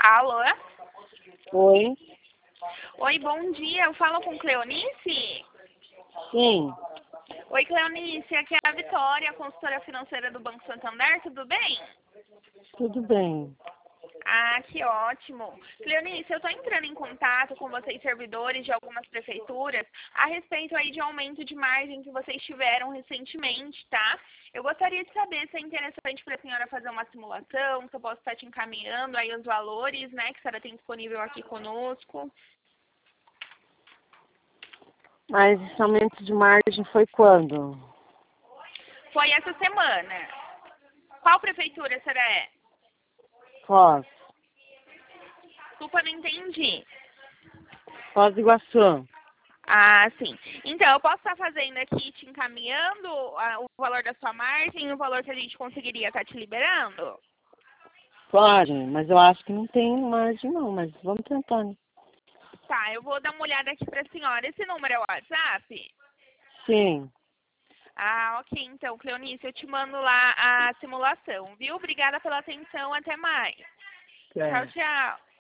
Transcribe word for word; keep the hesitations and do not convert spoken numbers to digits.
Alô? Oi? Oi, bom dia. Eu falo com Cleonice? Sim. Oi, Cleonice. Aqui é a Vitória, consultora financeira do Banco Santander. Tudo bem? Tudo bem. Ah, que ótimo. Cleonice, eu estou entrando em contato com vocês, servidores de algumas prefeituras, a respeito aí de aumento de margem que vocês tiveram recentemente, tá? Eu gostaria de saber se é interessante para a senhora fazer uma simulação, se eu posso estar te encaminhando aí os valores, né, que a senhora tem disponível aqui conosco. Mas esse aumento de margem foi quando? Foi essa semana. Qual prefeitura será é? Foz. Desculpa, não entendi. Foz do Iguaçu. Ah, sim. Então, eu posso estar fazendo aqui, te encaminhando ah, o valor da sua margem e o valor que a gente conseguiria estar te liberando? Pode, mas eu acho que não tem margem não, mas vamos tentar, né? Tá, eu vou dar uma olhada aqui para a senhora. Esse número é o WhatsApp? Sim. Ah, ok. Então, Cleonice, eu te mando lá a simulação, viu? Obrigada pela atenção. Até mais. Tchau, É. tchau.